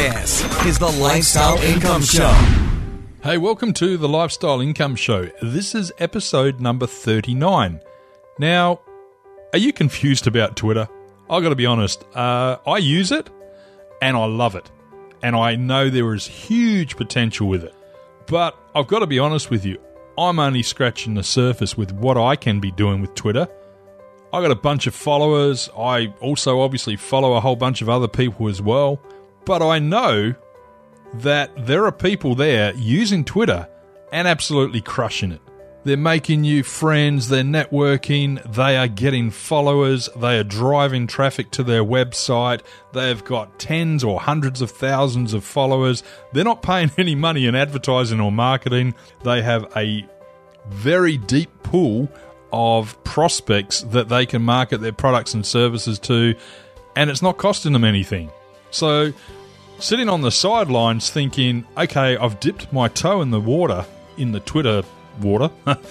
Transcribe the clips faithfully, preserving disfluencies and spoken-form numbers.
This is the Lifestyle Income Show. Hey, welcome to the Lifestyle Income Show. This is episode number thirty-nine. Now, are you confused about Twitter? I've got to be honest. Uh, I use it, and I love it. And I know there is huge potential with it. But I've got to be honest with you. I'm only scratching the surface with what I can be doing with Twitter. I got a bunch of followers. I also obviously follow a whole bunch of other people as well. But I know that there are people there using Twitter and absolutely crushing it. They're making new friends, they're networking, they are getting followers, they are driving traffic to their website, they've got tens or hundreds of thousands of followers. They're not paying any money in advertising or marketing. They have a very deep pool of prospects that they can market their products and services to, and it's not costing them anything. So, sitting on the sidelines thinking, okay, I've dipped my toe in the water, in the Twitter water,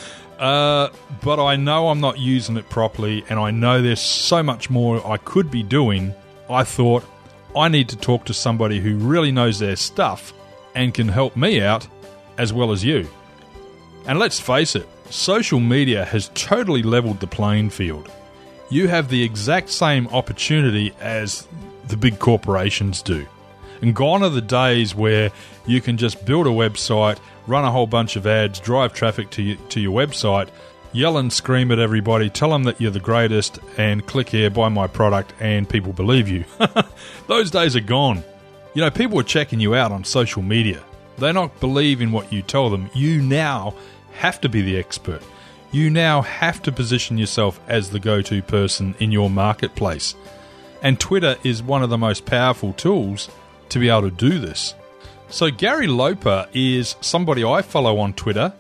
uh, but I know I'm not using it properly, and I know there's so much more I could be doing. I thought, I need to talk to somebody who really knows their stuff and can help me out as well as you. And let's face it, social media has totally leveled the playing field. You have the exact same opportunity as the big corporations do. And gone are the days where you can just build a website, run a whole bunch of ads, drive traffic to you, to your website, yell and scream at everybody, tell them that you're the greatest, and click here, buy my product, and people believe you. Those days are gone. You know, people are checking you out on social media. They not believe in what you tell them. You now have to be the expert. You now have to position yourself as the go-to person in your marketplace. And Twitter is one of the most powerful tools to be able to do this. So Gary Loper is somebody I follow on Twitter,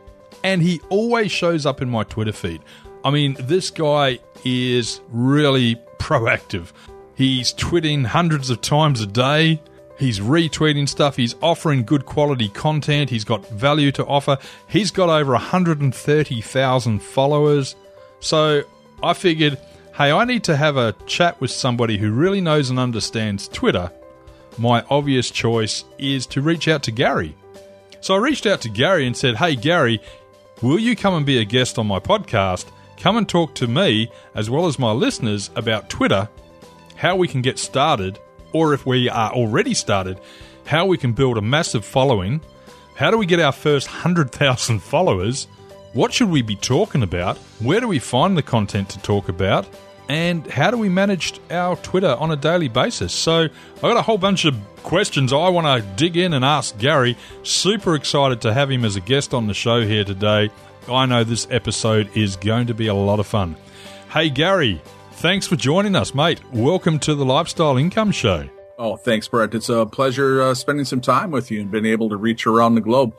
and he always shows up in my Twitter feed. I mean, this guy is really proactive. He's tweeting hundreds of times a day. He's retweeting stuff. He's offering good quality content. He's got value to offer. He's got over one hundred thirty thousand followers. So I figured, hey, I need to have a chat with somebody who really knows and understands Twitter. My obvious choice is to reach out to Gary. So I reached out to Gary and said, hey, Gary, will you come and be a guest on my podcast? Come and talk to me, as well as my listeners, about Twitter, how we can get started, or if we are already started, how we can build a massive following, how do we get our first one hundred thousand followers, what should we be talking about, where do we find the content to talk about, and how do we manage our Twitter on a daily basis? So I've got a whole bunch of questions I want to dig in and ask Gary. Super excited to have him as a guest on the show here today. I know this episode is going to be a lot of fun. Hey, Gary, thanks for joining us, mate. Welcome to the Lifestyle Income Show. Oh, thanks, Brett. It's a pleasure uh, spending some time with you and being able to reach around the globe.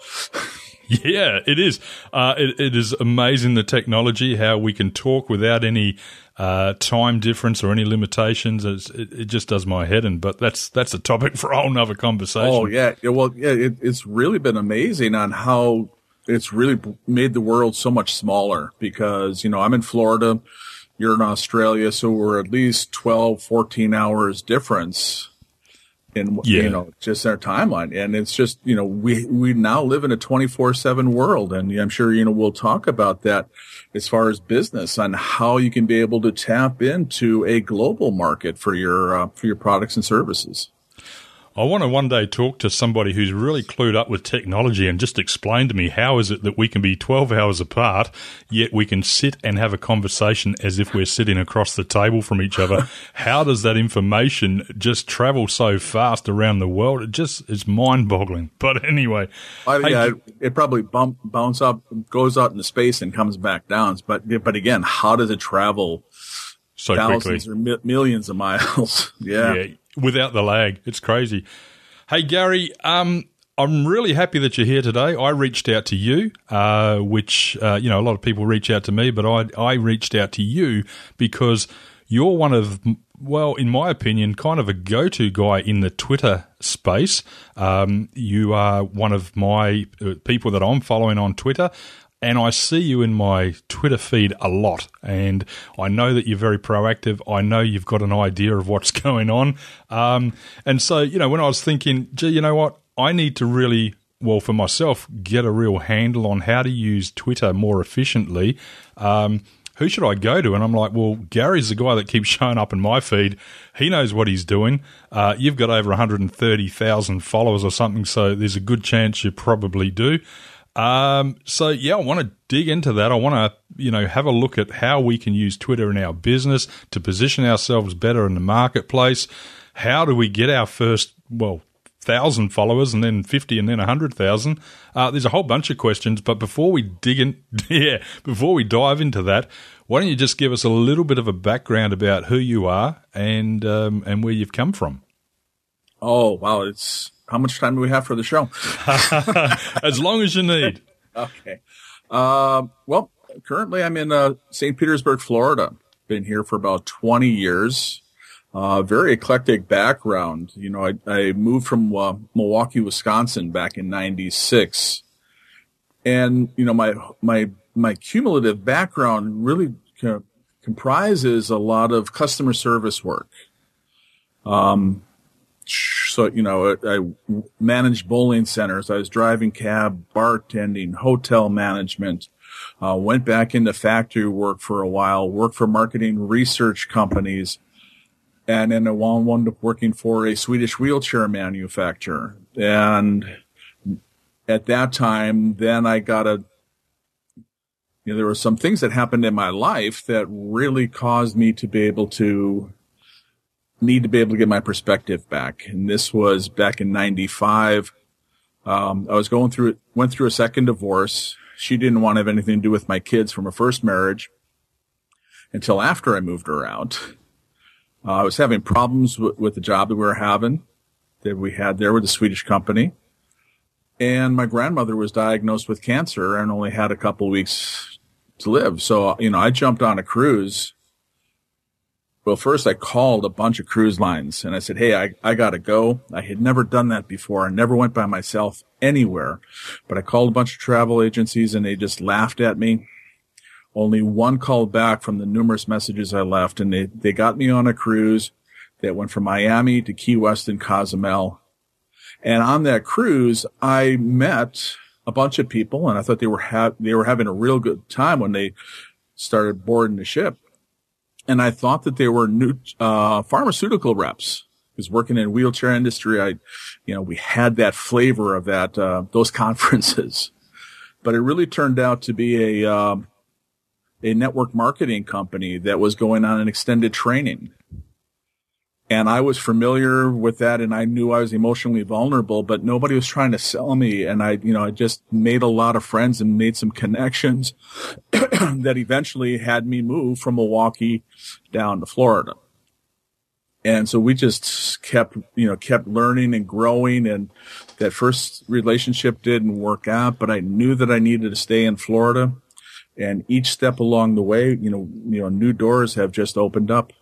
Yeah, it is. Uh, it, it is amazing, the technology, how we can talk without any uh, time difference or any limitations. It's, it, it just does my head in, but that's that's a topic for a whole nother conversation. Oh, yeah. yeah well, yeah, it, it's really been amazing on how it's really made the world so much smaller because, you know, I'm in Florida, you're in Australia, so we're at least twelve, fourteen hours difference in, yeah. you know, just our timeline. And it's just, you know, we, we now live in a twenty-four seven world. And I'm sure, you know, we'll talk about that as far as business on how you can be able to tap into a global market for your, uh, for your products and services. I want to one day talk to somebody who's really clued up with technology and just explain to me how is it that we can be twelve hours apart, yet we can sit and have a conversation as if we're sitting across the table from each other. How does that information just travel so fast around the world? It just is mind-boggling. But anyway. Well, yeah, hey, it, it probably bump, bounce up, goes out into space and comes back down. But, but again, how does it travel so thousands quickly? or mi- millions of miles? yeah. yeah. Without the lag. It's crazy. Hey, Gary, um, I'm really happy that you're here today. I reached out to you, uh, which, uh, you know, a lot of people reach out to me, but I, I reached out to you because you're one of, well, in my opinion, kind of a go-to guy in the Twitter space. Um, you are one of my uh, people that I'm following on Twitter. and I see you in my Twitter feed a lot, and I know that you're very proactive. I know you've got an idea of what's going on. Um, and so, you know, when I was thinking, gee, you know what, I need to really, well, for myself, get a real handle on how to use Twitter more efficiently. Um, who should I go to? And I'm like, well, Gary's the guy that keeps showing up in my feed. He knows what he's doing. Uh, you've got over one hundred thirty thousand followers or something, so there's a good chance you probably do. Um, so yeah, I want to dig into that. I want to, you know, have a look at how we can use Twitter in our business to position ourselves better in the marketplace. How do we get our first, well, thousand followers and then fifty and then a hundred thousand? Uh, there's a whole bunch of questions, but before we dig in, yeah, before we dive into that, why don't you just give us a little bit of a background about who you are and, um, and where you've come from? Oh, wow. It's, how much time do we have for the show? As long as you need. Okay. Uh, well, currently I'm in uh, Saint Petersburg, Florida. Been here for about twenty years. Uh, very eclectic background. You know, I, I moved from uh, Milwaukee, Wisconsin back in ninety-six. And, you know, my, my, my cumulative background really co- comprises a lot of customer service work. Um, So, you know, I, I managed bowling centers. I was driving cab, bartending, hotel management, uh, went back into factory work for a while, worked for marketing research companies, and then I wound up working for a Swedish wheelchair manufacturer. And at that time, then I got a, you know, there were some things that happened in my life that really caused me to be able to need to be able to get my perspective back. And this was back in ninety-five. Um, I was going through, went through a second divorce. She didn't want to have anything to do with my kids from a first marriage until after I moved her out. Uh, I was having problems with, with the job that we were having, that we had there with the Swedish company. And my grandmother was diagnosed with cancer and only had a couple weeks to live. So, you know, I jumped on a cruise. Well, first I called a bunch of cruise lines and I said, hey, I, I got to go. I had never done that before. I never went by myself anywhere, but I called a bunch of travel agencies and they just laughed at me. Only one called back from the numerous messages I left, and they, they got me on a cruise that went from Miami to Key West and Cozumel. And on that cruise, I met a bunch of people and I thought they were ha- they were having a real good time when they started boarding the ship. And I thought that they were new, uh, pharmaceutical reps. Because working in the wheelchair industry, I, you know, we had that flavor of that, uh, those conferences. But it really turned out to be a, um, a network marketing company that was going on an extended training. And I was familiar with that and I knew I was emotionally vulnerable, but nobody was trying to sell me. And I, you know, I just made a lot of friends and made some connections that eventually had me move from Milwaukee down to Florida. And so we just kept, you know, kept learning and growing. And that first relationship didn't work out, but I knew that I needed to stay in Florida. And each step along the way, you know, you know, new doors have just opened up.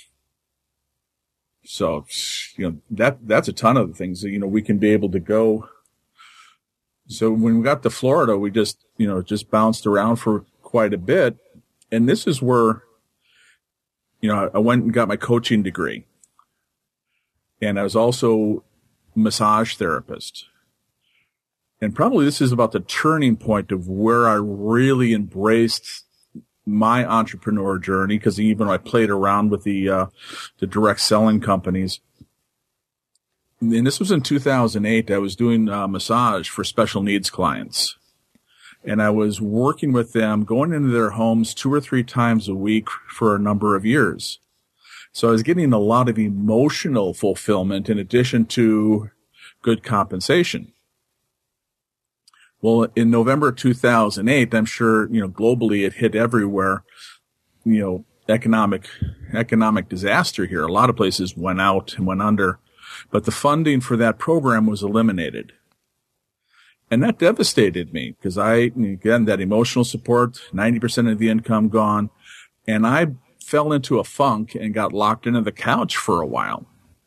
So, you know, that, that's a ton of the things that, you know, we can be able to go. So when we got to Florida, we just, you know, just bounced around for quite a bit. And this is where, you know, I went and got my coaching degree. And I was also a massage therapist. And probably this is about the turning point of where I really embraced my entrepreneur journey, because even though I played around with the uh, the direct selling companies. And this was in two thousand eight. I was doing uh, massage for special needs clients. And I was working with them, going into their homes two or three times a week for a number of years. So I was getting a lot of emotional fulfillment in addition to good compensation. Well, in November two thousand eight, I'm sure, you know, globally it hit everywhere, you know, economic, economic disaster here. A lot of places went out and went under, but the funding for that program was eliminated. And that devastated me because I, again, that emotional support, ninety percent of the income gone. And I fell into a funk and got locked into the couch for a while.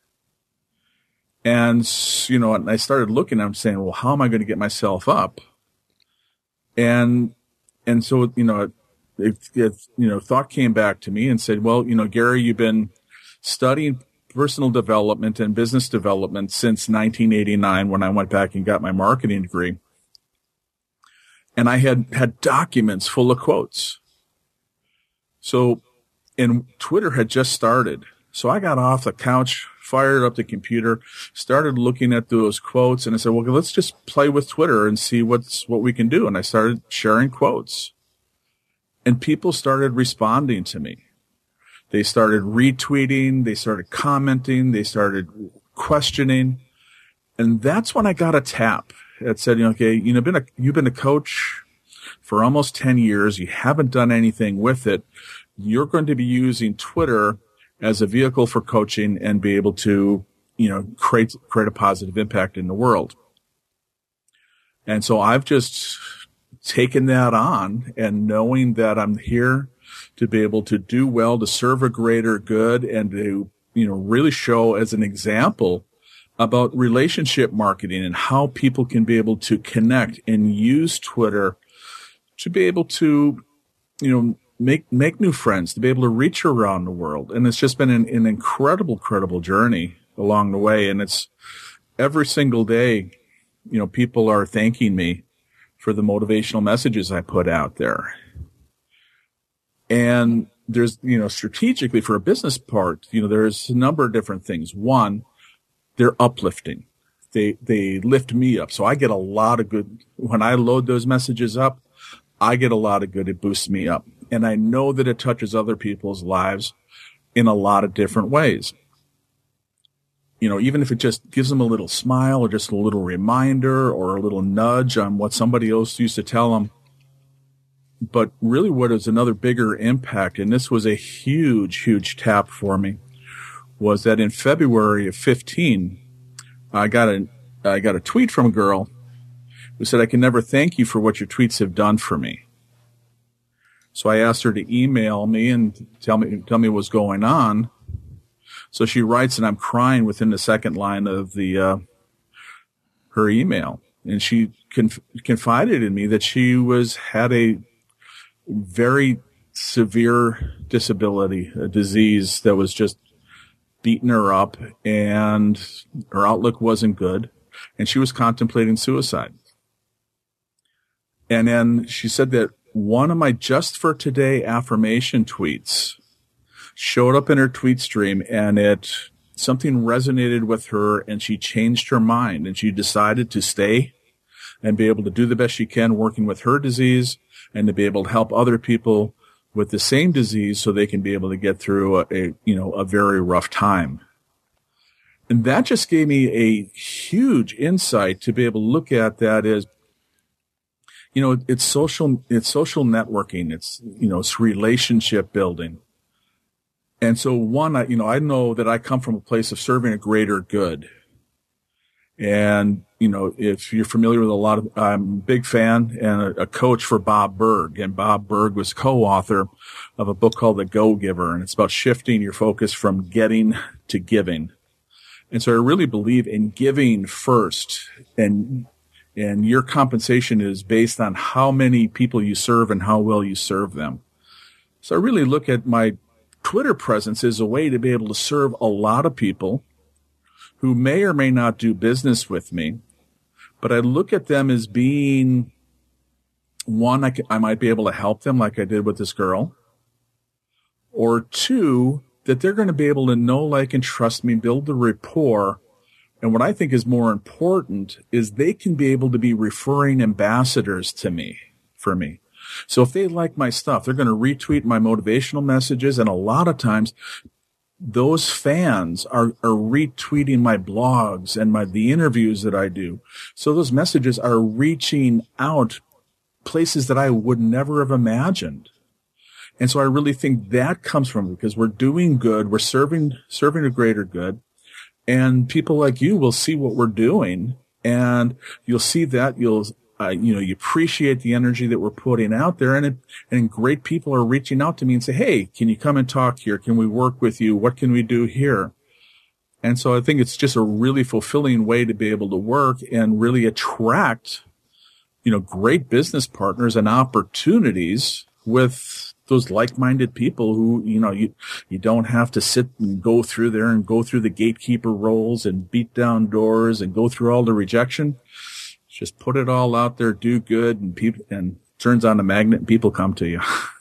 And, you know, and I started looking, I'm saying, well, how am I going to get myself up? And and so, you know, it, it, you know, thought came back to me and said, well, you know, Gary, you've been studying personal development and business development since nineteen eighty-nine when I went back and got my marketing degree. And I had had documents full of quotes. So, and Twitter had just started. So I got off the couch, fired up the computer, started looking at those quotes, and I said, well, let's just play with Twitter and see what's what we can do. And I started sharing quotes. And people started responding to me. They started retweeting, they started commenting, they started questioning. And that's when I got a tap. It said, you know, okay, you know, been a, you've been a coach for almost ten years. You haven't done anything with it. You're going to be using Twitter as a vehicle for coaching and be able to, you know, create, create a positive impact in the world. And so I've just taken that on, and knowing that I'm here to be able to do well, to serve a greater good, and to, you know, really show as an example about relationship marketing and how people can be able to connect and use Twitter to be able to, you know, make, make new friends, to be able to reach around the world. And it's just been an, an incredible, incredible journey along the way. And it's every single day, you know, people are thanking me for the motivational messages I put out there. And there's, you know, strategically for a business part, you know, there's a number of different things. One, they're uplifting. They, they lift me up. So I get a lot of good, when I load those messages up, I get a lot of good. It boosts me up. And I know that it touches other people's lives in a lot of different ways. You know, even if it just gives them a little smile or just a little reminder or a little nudge on what somebody else used to tell them. But really what is another bigger impact, and this was a huge, huge tap for me, was that in February of fifteen, I got a, I got a tweet from a girl who said, I can never thank you for what your tweets have done for me. So I asked her to email me and tell me, tell me what's going on. So she writes, and I'm crying within the second line of the, uh, her email. And she conf- confided in me that she was, had a very severe disability, a disease that was just beating her up, and her outlook wasn't good, and she was contemplating suicide. And then she said that one of my Just for Today affirmation tweets showed up in her tweet stream, and it, something resonated with her, and she changed her mind, and she decided to stay and be able to do the best she can working with her disease and to be able to help other people with the same disease so they can be able to get through a, a you know, a very rough time. And that just gave me a huge insight to be able to look at that as, you know, it's social, it's social networking. It's, you know, it's relationship building. And so one, I, you know, I know that I come from a place of serving a greater good. And, you know, if you're familiar with a lot of, I'm a big fan and a, a coach for Bob Burg. And Bob Burg was co-author of a book called The Go-Giver. And it's about shifting your focus from getting to giving. And so I really believe in giving first, and, and your compensation is based on how many people you serve and how well you serve them. So I really look at my Twitter presence as a way to be able to serve a lot of people who may or may not do business with me, but I look at them as being, one, I, can, I might be able to help them like I did with this girl, or two, that they're going to be able to know, like, and trust me, build the rapport. And what I think is more important is they can be able to be referring ambassadors to me, for me. So if they like my stuff, they're going to retweet my motivational messages, and a lot of times those fans are, are retweeting my blogs and my, the interviews that I do. So those messages are reaching out places that I would never have imagined. And so I really think that comes from it, because we're doing good. We're serving, serving a greater good, and people like you will see what we're doing, and you'll see that you'll, Uh, you know, you appreciate the energy that we're putting out there, and it, and great people are reaching out to me and say, hey, can you come and talk here? Can we work with you? What can we do here? And so I think it's just a really fulfilling way to be able to work and really attract you know, great business partners and opportunities with those like-minded people who, you know, you, you don't have to sit and go through there and go through the gatekeeper roles and beat down doors and go through all the rejection. Just put it all out there, do good, and people, and turns on a magnet and people come to you.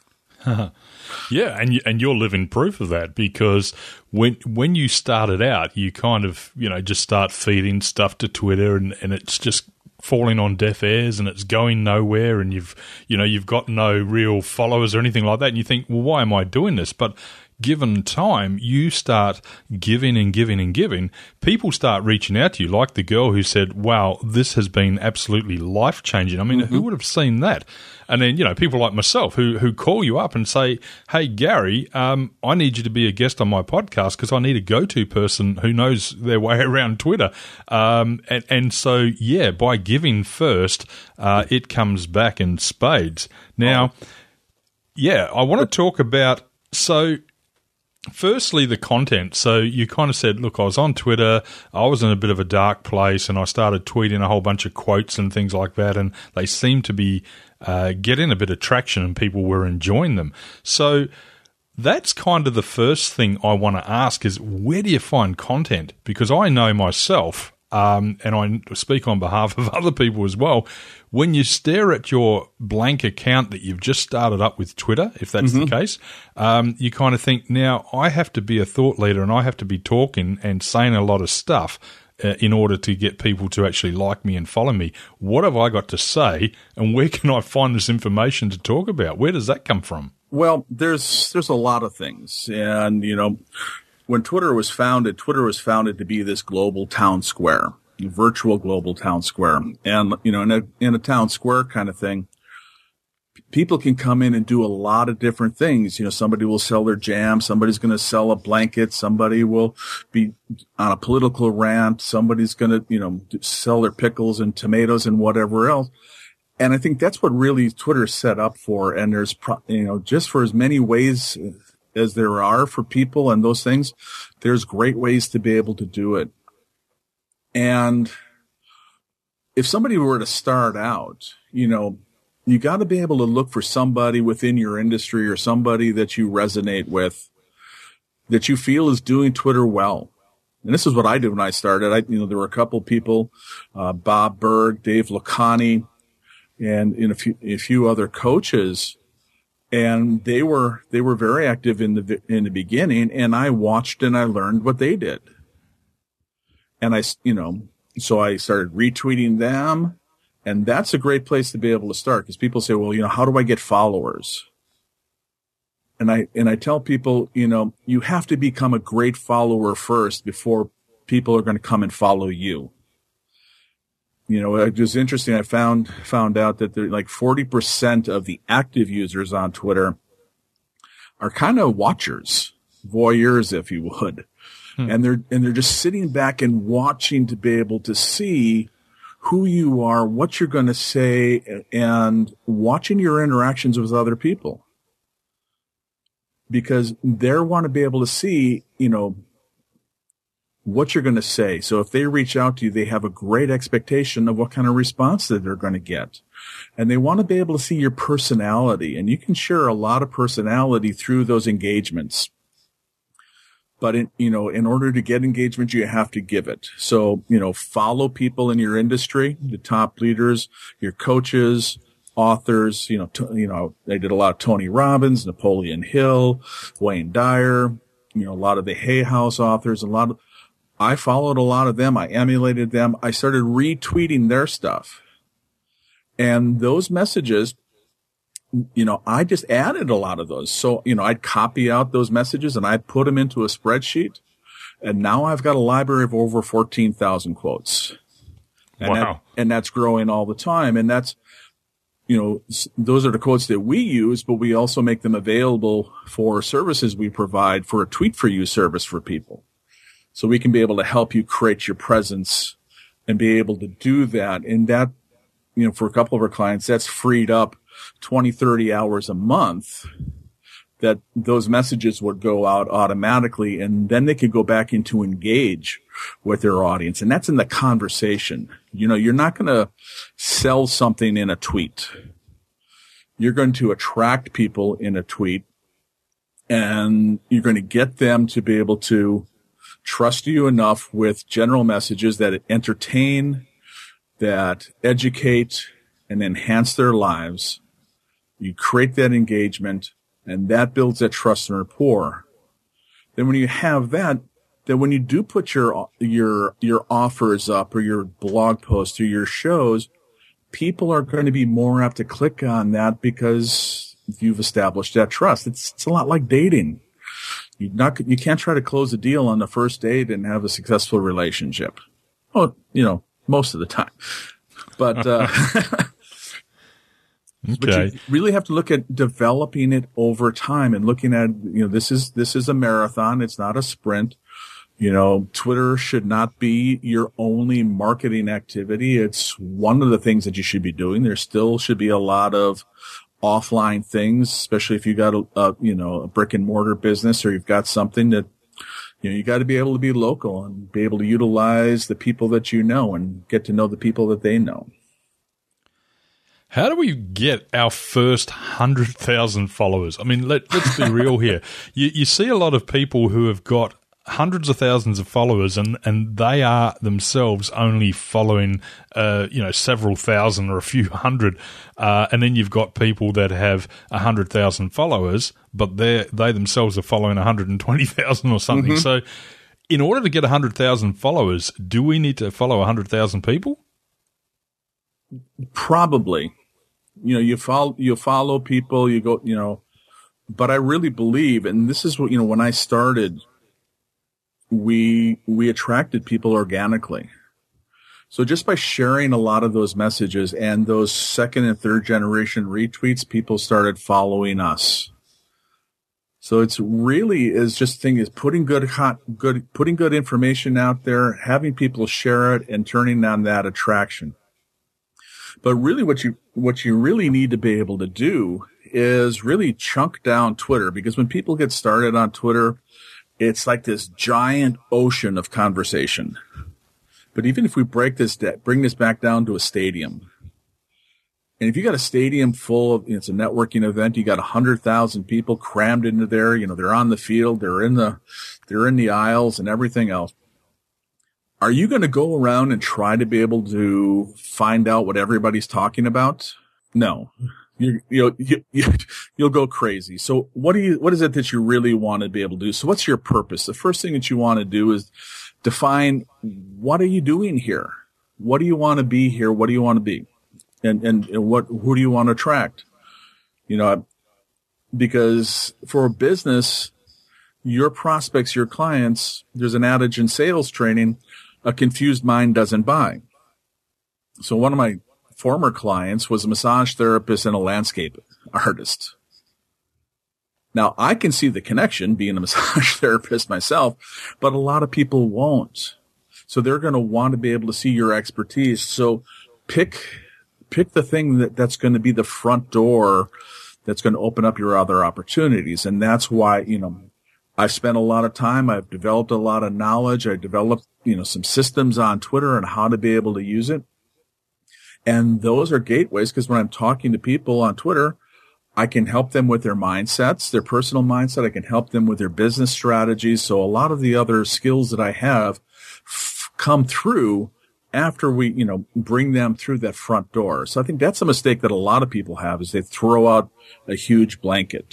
Yeah, and you, and you're living proof of that, because when when you started out, you kind of, you know, just start feeding stuff to Twitter, and, and it's just falling on deaf ears and it's going nowhere, and you've you know you've got no real followers or anything like that, and you think, well, why am I doing this? But given time, you start giving and giving and giving. People start reaching out to you, like the girl who said, wow, this has been absolutely life-changing. I mean, mm-hmm. who would have seen that? And then, you know, people like myself who who call you up and say, hey, Gary, um, I need you to be a guest on my podcast because I need a go-to person who knows their way around Twitter. Um, and, and so, yeah, by giving first, uh, it comes back in spades. Now, oh. yeah, I want to talk about, so firstly, the content. So you kind of said, look, I was on Twitter, I was in a bit of a dark place, and I started tweeting a whole bunch of quotes and things like that, and they seemed to be uh, getting a bit of traction and people were enjoying them. So that's kind of the first thing I want to ask is, where do you find content? Because I know myself, um, and I speak on behalf of other people as well, when you stare at your blank account that you've just started up with Twitter, if that's mm-hmm. the case, um, you kind of think, now I have to be a thought leader and I have to be talking and saying a lot of stuff uh, in order to get people to actually like me and follow me. What have I got to say, and where can I find this information to talk about? Where does that come from? Well, there's there's a lot of things. And, you know, when Twitter was founded, Twitter was founded to be this global town square. Virtual global town square. And, you know, in a, in a town square kind of thing, people can come in and do a lot of different things. You know, somebody will sell their jam. Somebody's going to sell a blanket. Somebody will be on a political rant. Somebody's going to, you know, sell their pickles and tomatoes and whatever else. And I think that's what really Twitter's set up for. And there's, pro- you know, just for as many ways as there are for people and those things, there's great ways to be able to do it. And if somebody were to start out, you know, you got to be able to look for somebody within your industry or somebody that you resonate with, that you feel is doing Twitter well. And this is what I did when I started. I, you know, there were a couple people, uh, Bob Berg, Dave Lacani, and in a few, a few other coaches. And they were, they were very active in the, in the beginning. And I watched and I learned what they did. And I, you know, so I started retweeting them, and that's a great place to be able to start, because people say, well, you know, how do I get followers? And I, and I tell people, you know, you have to become a great follower first before people are going to come and follow you. You know, it was interesting. I found, found out that there, like forty percent of the active users on Twitter are kind of watchers, voyeurs, if you would. And they're, and they're just sitting back and watching to be able to see who you are, what you're going to say, and watching your interactions with other people. Because they want to be able to see, you know, what you're going to say. So if they reach out to you, they have a great expectation of what kind of response that they're going to get. And they want to be able to see your personality. And you can share a lot of personality through those engagements. But in, you know, in order to get engagement, you have to give it. So, you know, follow people in your industry, the top leaders, your coaches, authors. You know, to, you know, they did a lot of Tony Robbins, Napoleon Hill, Wayne Dyer. You know, a lot of the Hay House authors. A lot of, I followed a lot of them. I emulated them. I started retweeting their stuff, and those messages, you know, I just added a lot of those. So, you know, I'd copy out those messages and I'd put them into a spreadsheet. And now I've got a library of over fourteen thousand quotes. And wow. That, and that's growing all the time. And that's, you know, those are the quotes that we use, but we also make them available for services we provide for a Tweet for You service for people. So we can be able to help you create your presence and be able to do that. And that, you know, for a couple of our clients, that's freed up twenty, thirty hours a month that those messages would go out automatically, and then they could go back into engage with their audience. And that's in the conversation. You know, you're not going to sell something in a tweet. You're going to attract people in a tweet, and you're going to get them to be able to trust you enough with general messages that entertain, that educate, and enhance their lives. You create that engagement, and that builds that trust and rapport. Then when you have that, then when you do put your your your offers up or your blog posts or your shows, people are going to be more apt to click on that because you've established that trust. It's it's a lot like dating. You not you can't try to close a deal on the first date and have a successful relationship. Oh, you know, most of the time. But uh Okay. But you really have to look at developing it over time and looking at, you know, this is, this is a marathon. It's not a sprint. You know, Twitter should not be your only marketing activity. It's one of the things that you should be doing. There still should be a lot of offline things, especially if you got a, a you know, a brick and mortar business, or you've got something that, you know, you got to be able to be local and be able to utilize the people that you know and get to know the people that they know. How do we get our first one hundred thousand followers? I mean, let, let's be real here. You, you see a lot of people who have got hundreds of thousands of followers, and, and they are themselves only following, uh, you know, several thousand or a few hundred. Uh, and then you've got people that have one hundred thousand followers, but they they themselves are following one hundred twenty thousand or something. Mm-hmm. So in order to get one hundred thousand followers, do we need to follow one hundred thousand people? Probably. You know, you follow, you follow people, you go, you know, but I really believe, and this is what, you know, when I started, we, we attracted people organically. So just by sharing a lot of those messages and those second and third generation retweets, people started following us. So it's really is just thing is putting good, hot, good, putting good information out there, having people share it, and turning on that attraction. But really what you, what you really need to be able to do is really chunk down Twitter, because when people get started on Twitter, it's like this giant ocean of conversation. But even if we break this, bring this back down to a stadium, and if you got a stadium full of, it's a networking event, you got a hundred thousand people crammed into there, you know, they're on the field, they're in the, they're in the aisles and everything else. Are you going to go around and try to be able to find out what everybody's talking about? No. You, you, you, you, you'll go crazy. So what do you, what is it that you really want to be able to do? So what's your purpose? The first thing that you want to do is define, what are you doing here? What do you want to be here? What do you want to be? And, and, and what, who do you want to attract? You know, because for a business, your prospects, your clients, there's an adage in sales training, a confused mind doesn't buy. So one of my former clients was a massage therapist and a landscape artist. Now, I can see the connection being a massage therapist myself, but a lot of people won't. So they're going to want to be able to see your expertise. So pick, pick the thing that, that's going to be the front door that's going to open up your other opportunities. And that's why, you know, I've spent a lot of time. I've developed a lot of knowledge. I developed, you know, some systems on Twitter and how to be able to use it. And those are gateways, because when I'm talking to people on Twitter, I can help them with their mindsets, their personal mindset. I can help them with their business strategies. So a lot of the other skills that I have f- come through after we, you know, bring them through that front door. So I think that's a mistake that a lot of people have, is they throw out a huge blanket.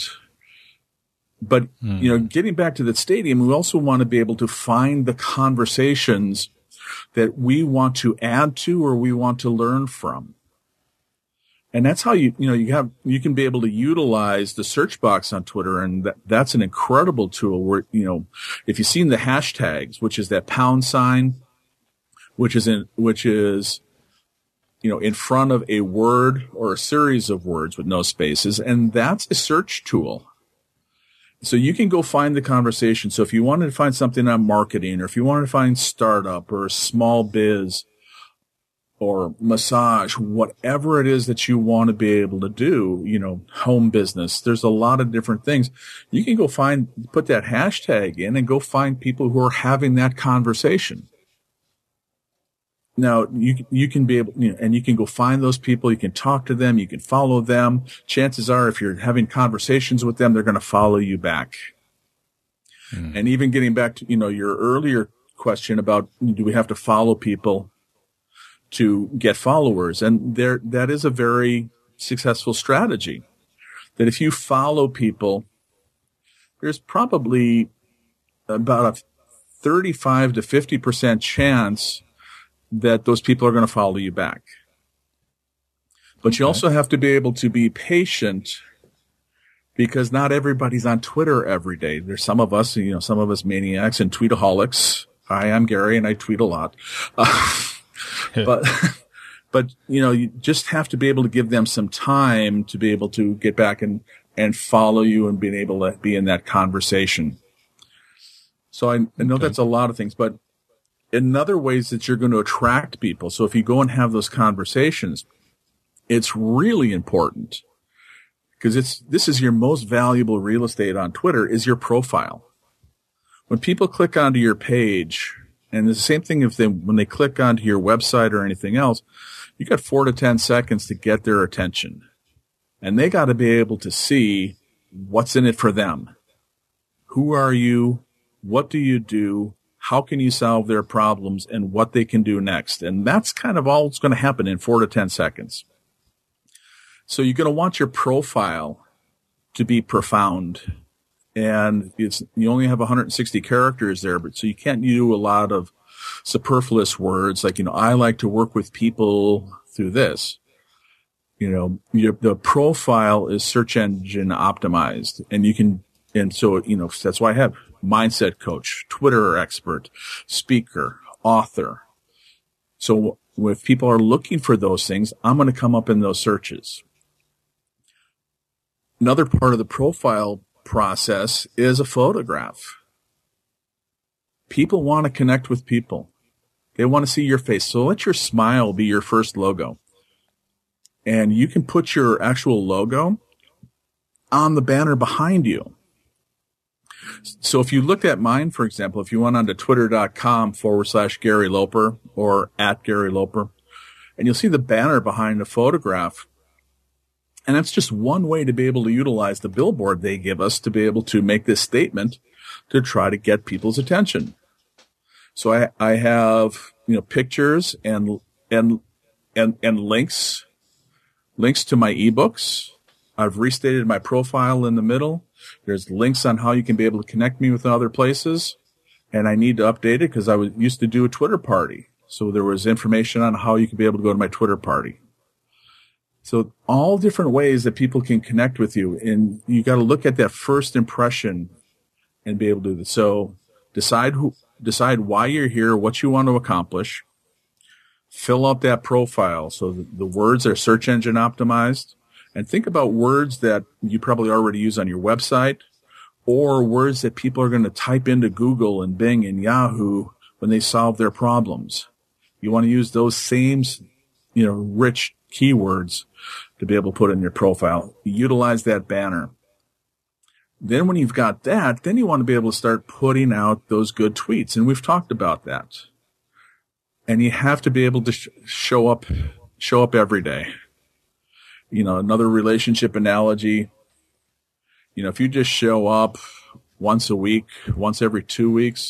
But, mm. you know, getting back to the stadium, we also want to be able to find the conversations that we want to add to or we want to learn from. And that's how you, you know, you have, you can be able to utilize the search box on Twitter. And that, that's an incredible tool where, you know, if you've seen the hashtags, which is that pound sign, which is in, which is, you know, in front of a word or a series of words with no spaces. And that's a search tool. So you can go find the conversation. So if you wanted to find something on marketing, or if you wanted to find startup or small biz, or massage, whatever it is that you want to be able to do, you know, home business. There's a lot of different things. You can go find, put that hashtag in and go find people who are having that conversation. Now, you you can be able, you know, and you can go find those people. You can talk to them. You can follow them. Chances are, if you're having conversations with them, they're going to follow you back. Mm. And even getting back to, you know, your earlier question about, do we have to follow people to get followers? And there, that is a very successful strategy. That if you follow people, there's probably about a thirty-five to fifty percent chance that those people are going to follow you back. But okay. You also have to be able to be patient, because not everybody's on Twitter every day. There's some of us, you know, some of us maniacs and tweetaholics. Hi, I'm Gary and I tweet a lot. Uh, but, but, you know, you just have to be able to give them some time to be able to get back and, and follow you and being able to be in that conversation. So I, I know okay. that's a lot of things, but in other ways that you're going to attract people. So if you go and have those conversations, it's really important, because it's, this is your most valuable real estate on Twitter, is your profile. When people click onto your page, and it's the same thing if they, when they click onto your website or anything else, you got four to ten seconds to get their attention. And they got to be able to see what's in it for them. Who are you? What do you do? How can you solve their problems, and what they can do next? And that's kind of all that's going to happen in four to ten seconds. So you're going to want your profile to be profound. And it's, you only have one hundred sixty characters there, but so you can't do a lot of superfluous words like, you know, I like to work with people through this. You know, your, the profile is search engine optimized, and you can, and so, you know, that's why I have mindset coach, Twitter expert, speaker, author. So if people are looking for those things, I'm going to come up in those searches. Another part of the profile process is a photograph. People want to connect with people. They want to see your face. So let your smile be your first logo. And you can put your actual logo on the banner behind you. So if you looked at mine, for example, if you went onto twitter.com forward slash Gary Loper or at Gary Loper, and you'll see the banner behind the photograph. And that's just one way to be able to utilize the billboard they give us to be able to make this statement to try to get people's attention. So I, I have, you know, pictures and, and, and, and links, links to my ebooks. I've restated my profile in the middle. There's links on how you can be able to connect me with other places. And I need to update it because I was used to do a Twitter party. So there was information on how you can be able to go to my Twitter party. So all different ways that people can connect with you. And you got to look at that first impression and be able to do this. So decide who, decide why you're here, what you want to accomplish. Fill out that profile so that the words are search engine optimized. And think about words that you probably already use on your website, or words that people are going to type into Google and Bing and Yahoo when they solve their problems. You want to use those same, you know, rich keywords to be able to put in your profile. Utilize that banner. Then when you've got that, then you want to be able to start putting out those good tweets. And we've talked about that. And you have to be able to sh- show up, show up every day. You know, another relationship analogy, you know, if you just show up once a week, once every two weeks,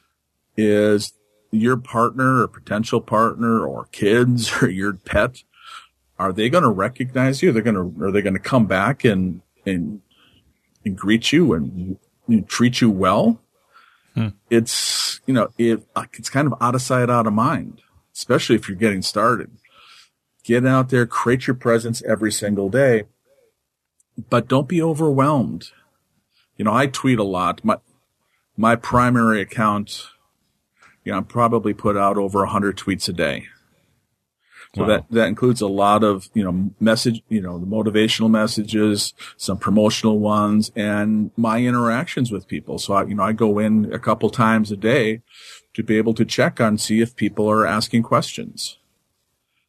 is your partner or potential partner or kids or your pet, are they going to recognize you? They're going to, are they going to come back and, and, and greet you and, and treat you well? Hmm. It's, you know, it, it's kind of out of sight, out of mind, especially if you're getting started. Get out there, create your presence every single day, but don't be overwhelmed. You know, I tweet a lot. My, my primary account, you know, I probably put out over a hundred tweets a day. So wow. that, that includes a lot of, you know, message, you know, the motivational messages, some promotional ones, and my interactions with people. So I, you know, I go in a couple times a day to be able to check on, see if people are asking questions.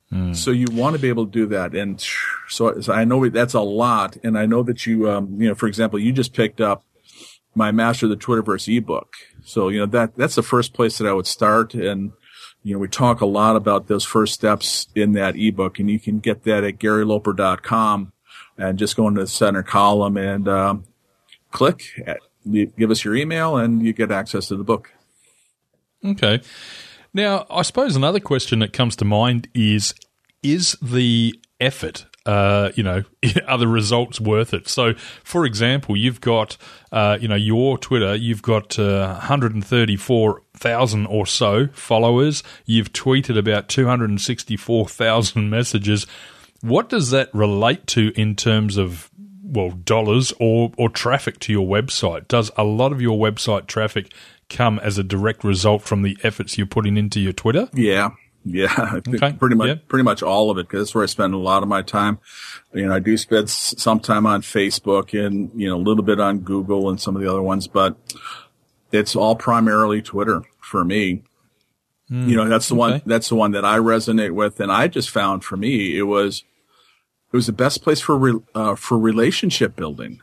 Mm. So you want to be able to do that. And so, so I know that's a lot. And I know that you, um, you know, for example, you just picked up my Master of the Twitterverse ebook. So, you know, that, that's the first place that I would start. And, you know, we talk a lot about those first steps in that ebook, and you can get that at gary loper dot com and just go into the center column and, um, click, at, give us your email, and you get access to the book. Okay. Now, I suppose another question that comes to mind is, is the effort, uh, you know, are the results worth it? So, for example, you've got, uh, you know, your Twitter, you've got uh, one hundred thirty-four thousand or so followers. You've tweeted about two hundred sixty-four thousand messages. What does that relate to in terms of, well, dollars or, or traffic to your website? Does a lot of your website traffic come as a direct result from the efforts you're putting into your Twitter? Yeah. Yeah. I think okay. Pretty much, yeah. pretty much all of it, because that's where I spend a lot of my time. You know, I do spend some time on Facebook and, you know, a little bit on Google and some of the other ones, but it's all primarily Twitter for me. Mm, you know, that's the okay. one, that's the one that I resonate with. And I just found for me, it was, it was the best place for, re, uh, for relationship building.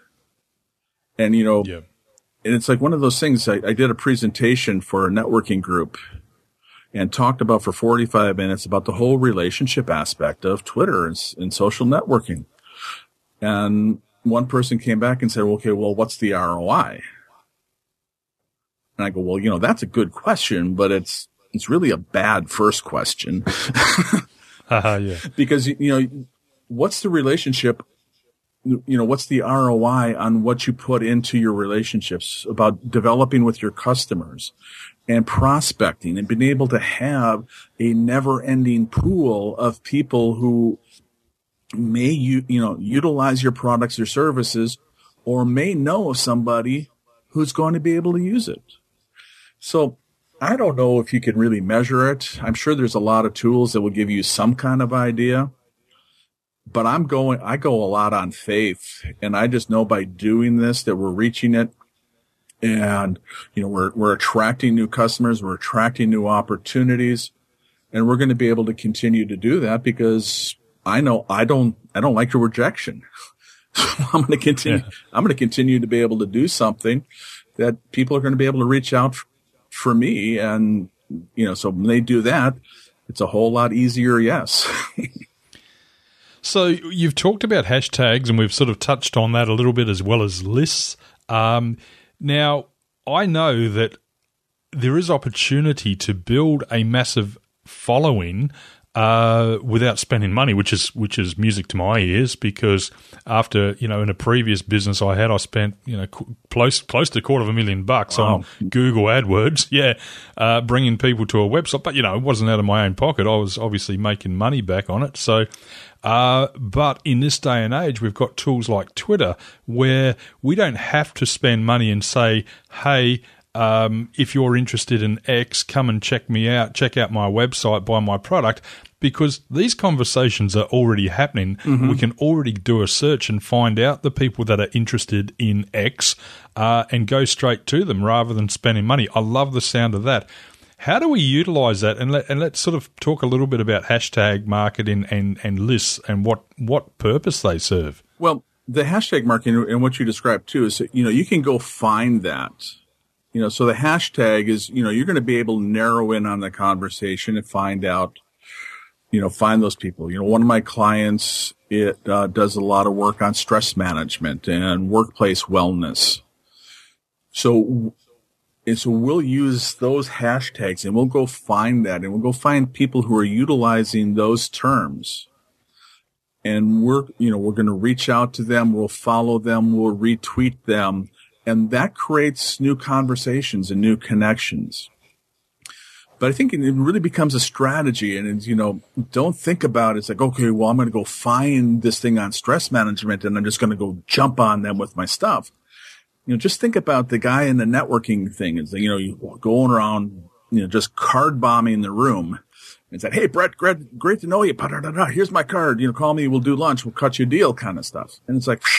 And, you know, yeah. And it's like one of those things. I, I did a presentation for a networking group and talked about for forty-five minutes about the whole relationship aspect of Twitter and, and social networking. And one person came back and said, okay, well, what's the R O I? And I go, well, you know, that's a good question, but it's, it's really a bad first question. uh, yeah. Because, you know, what's the relationship? You know, what's the R O I on what you put into your relationships about developing with your customers and prospecting and being able to have a never ending pool of people who may, you, you know, utilize your products or services, or may know of somebody who's going to be able to use it. So I don't know if you can really measure it. I'm sure there's a lot of tools that will give you some kind of idea. But I'm going, I go a lot on faith, and I just know by doing this that we're reaching it, and, you know, we're, we're attracting new customers, we're attracting new opportunities, and we're going to be able to continue to do that because I know I don't, I don't like the rejection. So I'm going to continue, yeah. I'm going to continue to be able to do something that people are going to be able to reach out f- for me. And, you know, so when they do that, it's a whole lot easier. Yes. So you've talked about hashtags, and we've sort of touched on that a little bit, as well as lists. Um, now, I know that there is opportunity to build a massive following uh, without spending money, which is which is music to my ears. Because after, you know, in a previous business I had, I spent, you know, close close to a quarter of a million bucks wow. on Google AdWords, yeah, uh, bringing people to a website. But, you know, it wasn't out of my own pocket. I was obviously making money back on it. So. Uh, but in this day and age, we've got tools like Twitter where we don't have to spend money and say, hey, um, if you're interested in X, come and check me out, check out my website, buy my product, because these conversations are already happening. Mm-hmm. We can already do a search and find out the people that are interested in X uh, and go straight to them rather than spending money. I love the sound of that. How do we utilize that? And, let, and let's sort of talk a little bit about hashtag marketing and, and lists and what, what purpose they serve. Well, the hashtag marketing and what you described too is, you know, you can go find that. You know, so the hashtag is, you know, you're going to be able to narrow in on the conversation and find out, you know, find those people. You know, one of my clients, it uh, does a lot of work on stress management and workplace wellness. So, And so we'll use those hashtags and we'll go find that, and we'll go find people who are utilizing those terms. And we're, you know, we're going to reach out to them. We'll follow them. We'll retweet them. And that creates new conversations and new connections. But I think it really becomes a strategy, and it's, you know, don't think about it. It's like, okay, well, I'm going to go find this thing on stress management and I'm just going to go jump on them with my stuff. You know, just think about the guy in the networking thing. Is, you know, you going around, you know, just card bombing the room and said, hey, Brett, great, great to know you. Here's my card. You know, call me. We'll do lunch. We'll cut you a deal kind of stuff. And it's like,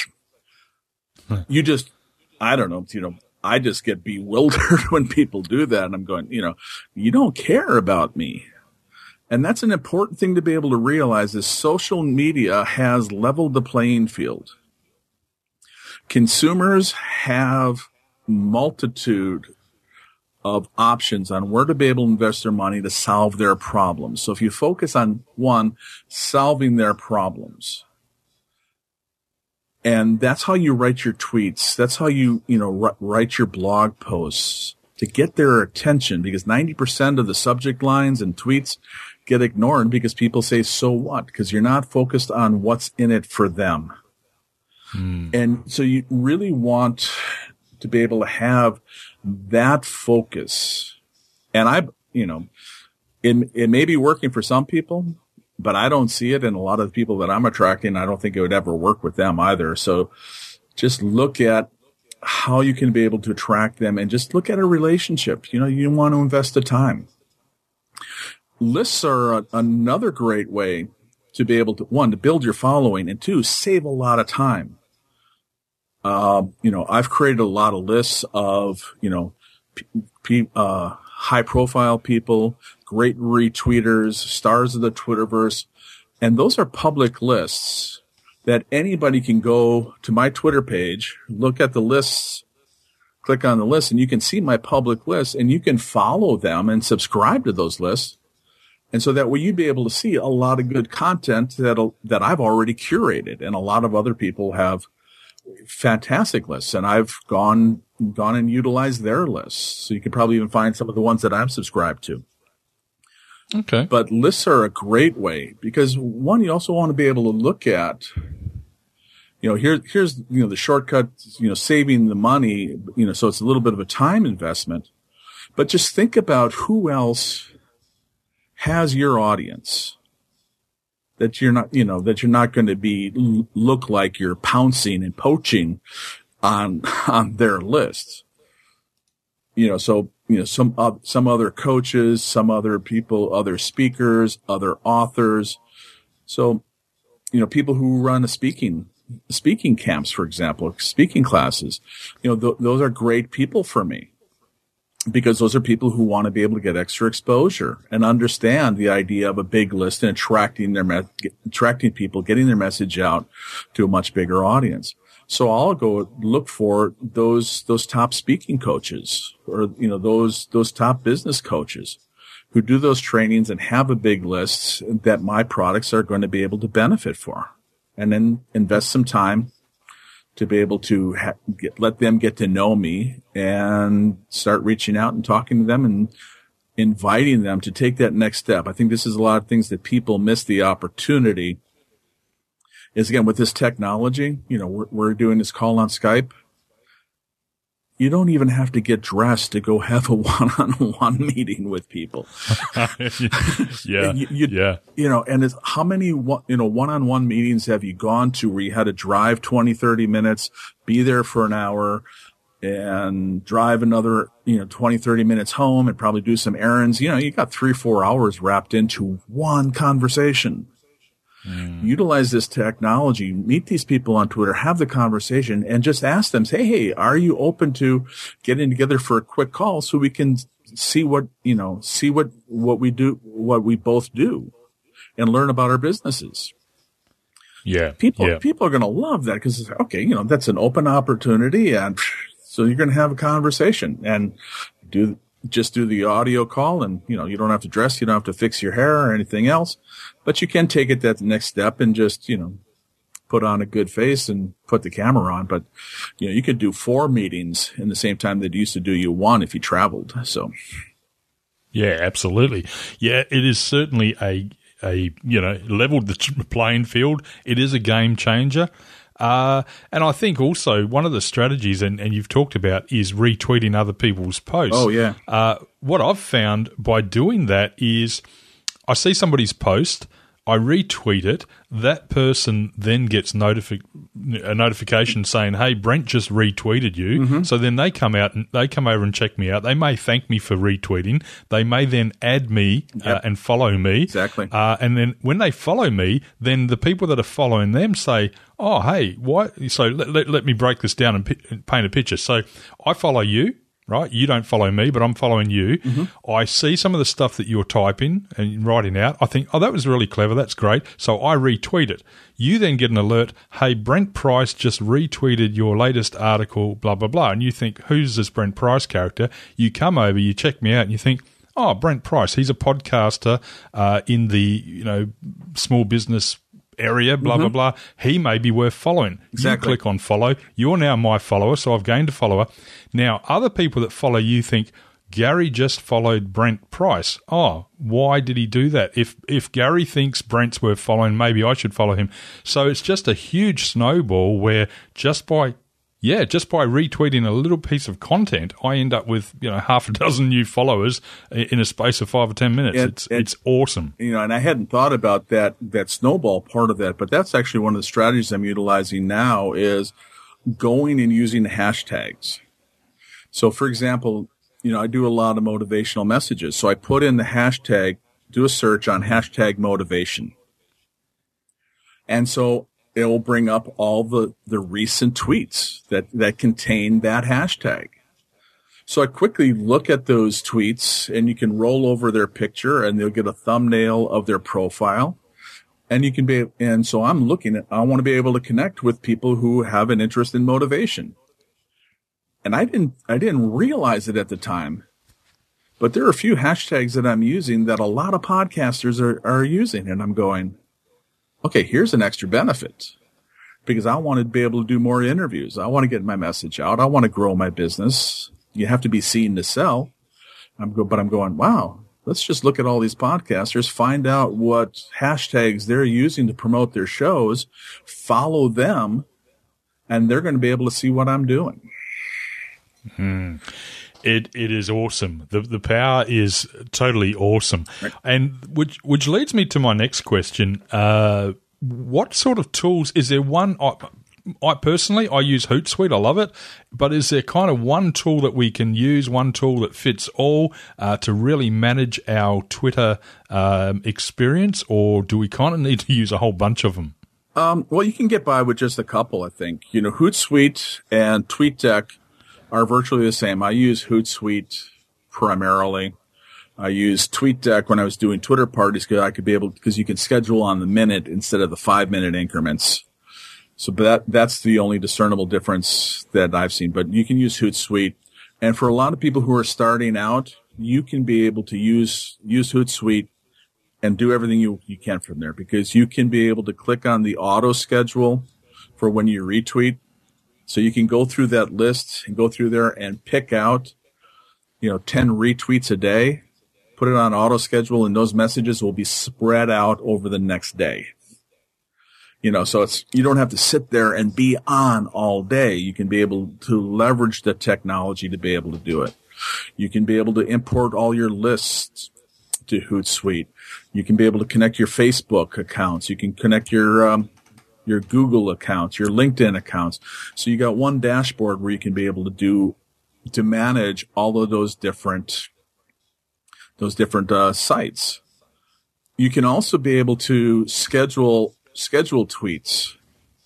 you just, I don't know, you know, I just get bewildered when people do that. And I'm going, you know, you don't care about me. And that's an important thing to be able to realize is social media has leveled the playing field. Consumers have multitude of options on where to be able to invest their money to solve their problems. So if you focus on, one, solving their problems, and that's how you write your tweets, that's how you, you know, write your blog posts to get their attention, because ninety percent of the subject lines and tweets get ignored because people say, so what? Because you're not focused on what's in it for them. Hmm. And so you really want to be able to have that focus. And I, you know, it, it may be working for some people, but I don't see it in a lot of the people that I'm attracting. I don't think it would ever work with them either. So just look at how you can be able to attract them and just look at a relationship. You know, you want to invest the time. Lists are a, another great way to be able to, one, to build your following, and two, save a lot of time. Uh, you know, I've created a lot of lists of, you know, p- p- uh, high profile people, great retweeters, stars of the Twitterverse. And those are public lists that anybody can go to my Twitter page, look at the lists, click on the list, and you can see my public list, and you can follow them and subscribe to those lists. And so that way you'd be able to see a lot of good content that that I've already curated, and a lot of other people have fantastic lists, and I've gone gone and utilized their lists. So you can probably even find some of the ones that I'm subscribed to. Okay. But lists are a great way because, one, you also want to be able to look at, you know, here, here's, you know, the shortcut, you know, saving the money, you know, so it's a little bit of a time investment. But just think about who else has your audience that you're not, you know, that you're not going to be look like you're pouncing and poaching on on their lists. You know, so you know some uh, some other coaches, some other people, other speakers, other authors. So, you know, people who run a speaking speaking camps, for example, speaking classes. You know, th- those are great people for me, because those are people who want to be able to get extra exposure and understand the idea of a big list and attracting their me- attracting people, getting their message out to a much bigger audience. So I'll go look for those those top speaking coaches, or you know those those top business coaches who do those trainings and have a big list that my products are going to be able to benefit for, and then invest some time to be able to ha- get, let them get to know me and start reaching out and talking to them and inviting them to take that next step. I think this is a lot of things that people miss the opportunity. Is again, with this technology, you know, we're, we're doing this call on Skype. You don't even have to get dressed to go have a one-on-one meeting with people. yeah, you, you, yeah. You know, and it's, how many, you know, one-on-one meetings have you gone to where you had to drive twenty, thirty minutes, be there for an hour, and drive another, you know, twenty, thirty minutes home and probably do some errands? You know, you got three, four hours wrapped into one conversation. Mm. Utilize this technology, meet these people on Twitter, have the conversation, and just ask them, say, hey, are you open to getting together for a quick call so we can see what, you know, see what, what we do, what we both do, and learn about our businesses? Yeah. People, yeah. people are going to love that because, okay, you know, that's an open opportunity. And so you're going to have a conversation and do, just do the audio call, and, you know, you don't have to dress, you don't have to fix your hair or anything else, but you can take it that next step and just, you know, put on a good face and put the camera on. But, you know, you could do four meetings in the same time that you used to do you one if you traveled. So. Yeah, absolutely. Yeah, it is certainly a, a, you know, leveled the playing field. It is a game changer. Uh, and I think also one of the strategies, and, and you've talked about, is retweeting other people's posts. Oh, yeah. Uh, what I've found by doing that is I see somebody's post, I retweet it, that person then gets notifi- a notification saying, hey, Brent just retweeted you. Mm-hmm. So then they come out and they come over and check me out. They may thank me for retweeting. They may then add me yep. uh, and follow me. Exactly. Uh, and then when they follow me, then the people that are following them say, oh, hey, why? So let, let, let me break this down and p- paint a picture. So I follow you. right? You don't follow me, but I'm following you. Mm-hmm. I see some of the stuff that you're typing and writing out. I think, oh, that was really clever. That's great. So I retweet it. You then get an alert, hey, Brent Price just retweeted your latest article, blah, blah, blah. And you think, who's this Brent Price character? You come over, you check me out, and you think, oh, Brent Price, he's a podcaster uh, in the, you know, small business area, blah, mm-hmm. blah, blah. He may be worth following. Exactly. You click on follow. You're now my follower, so I've gained a follower. Now, other people that follow you think, Gary just followed Brent Price. Oh, why did he do that? If if Gary thinks Brent's worth following, maybe I should follow him. So it's just a huge snowball where just by yeah, just by retweeting a little piece of content, I end up with, you know, half a dozen new followers in a space of five or ten minutes. It, it's it, it's awesome. You know, and I hadn't thought about that that snowball part of that, but that's actually one of the strategies I'm utilizing now is going and using the hashtags. So, for example, you know, I do a lot of motivational messages. So I put in the hashtag, do a search on hashtag motivation. And so it will bring up all the, the recent tweets that, that contain that hashtag. So I quickly look at those tweets, and you can roll over their picture and they'll get a thumbnail of their profile. And you can be, and so I'm looking at, I want to be able to connect with people who have an interest in motivation. And I didn't, I didn't realize it at the time, but there are a few hashtags that I'm using that a lot of podcasters are, are using. And I'm going, okay, here's an extra benefit because I want to be able to do more interviews. I want to get my message out. I want to grow my business. You have to be seen to sell. I'm go, but I'm going, wow, let's just look at all these podcasters, find out what hashtags they're using to promote their shows, follow them, and they're going to be able to see what I'm doing. Hmm. It it is awesome. The the power is totally awesome, right. And which which leads me to my next question. Uh, what sort of tools is there? One, I, I personally I use Hootsuite. I love it, but is there kind of one tool that we can use, one tool that fits all uh, to really manage our Twitter um, experience, or do we kind of need to use a whole bunch of them? Um, well, you can get by with just a couple. I think you know Hootsuite and TweetDeck are virtually the same. I use Hootsuite primarily. I use TweetDeck when I was doing Twitter parties because I could be able, because you can schedule on the minute instead of the five minute increments. So that, that's the only discernible difference that I've seen, but you can use Hootsuite. And for a lot of people who are starting out, you can be able to use, use Hootsuite and do everything you, you can from there because you can be able to click on the auto schedule for when you retweet. So you can go through that list and go through there and pick out, you know, ten retweets a day, put it on auto schedule, and those messages will be spread out over the next day. You know, so it's, you don't have to sit there and be on all day. You can be able to leverage the technology to be able to do it. You can be able to import all your lists to Hootsuite. You can be able to connect your Facebook accounts. You can connect your, um, your Google accounts, your LinkedIn accounts. So you got one dashboard where you can be able to do, to manage all of those different, those different, uh, sites. You can also be able to schedule, schedule tweets.